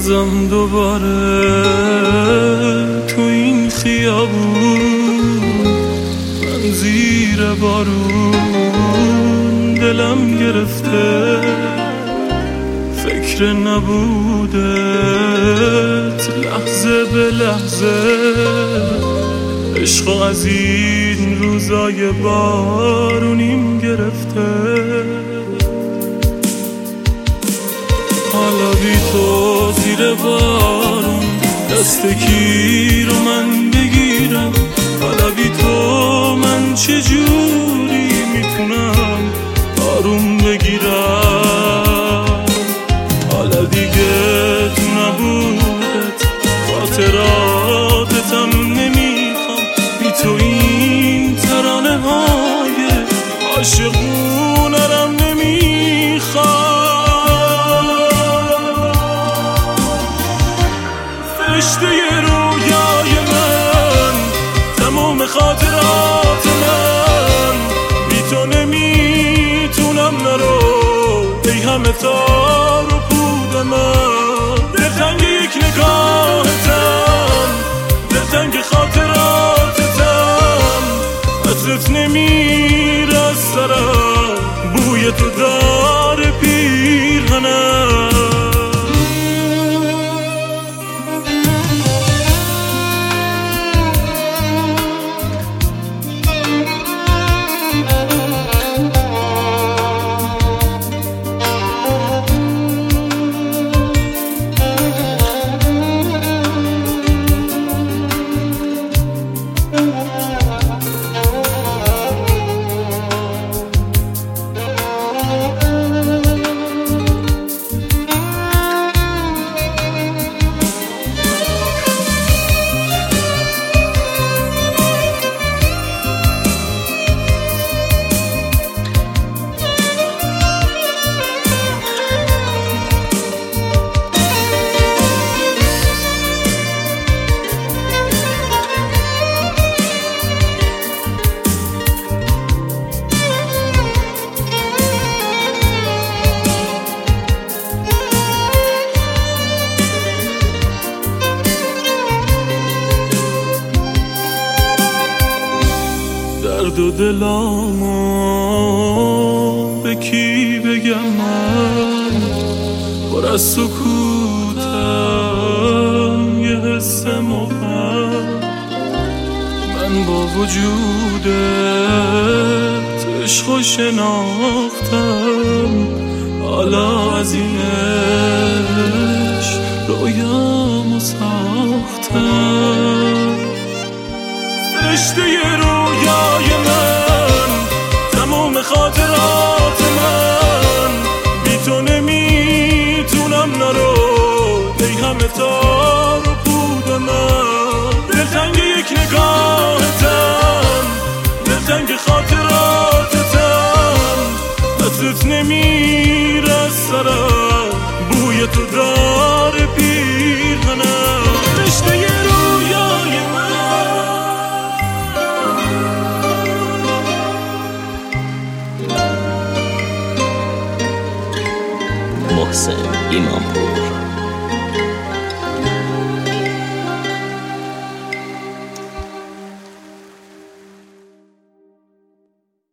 بازم دوباره تو این خیابون، من زیر بارون دلم گرفته، فکر نبودت لحظه به لحظه، عشق از این روزای بارونیم گرفته. حالا بی تو زیر بارون دست کی رو من بگیرم؟ حالا بی تو من چجوری میتونم آروم بگیرم؟ حالا دیگه تو نبودت خاطراتتم نمیخوام، بی تو این ترانه های عاشقونه رم نمیخوام. فرشته رویای من، تمام خاطرات من، بی تو نمیتونم نرو، ای همه تار و پود من. دلتنگ یک نگاهتم، دلتنگ خاطراتتم، عطرت نمیره از سرم، بوی تو داره پیرهنم. درد و دلامو به کی بگم؟ من پر از سکوتم، یه حس مبهم. من با وجودت عشقو شناختم، حالا از این عشق رویامو ساختم. فرشته رویای من، تمام خاطرات من، بی تو نمیتونم نرو، ای همه تار و پود من. دلتنگ یک نگاهتم، دلتنگ خاطراتتم، عطرت نمیره از سرم، بوی تو داره پیرهنم. فرشته رویای من، محسن ایمانپور.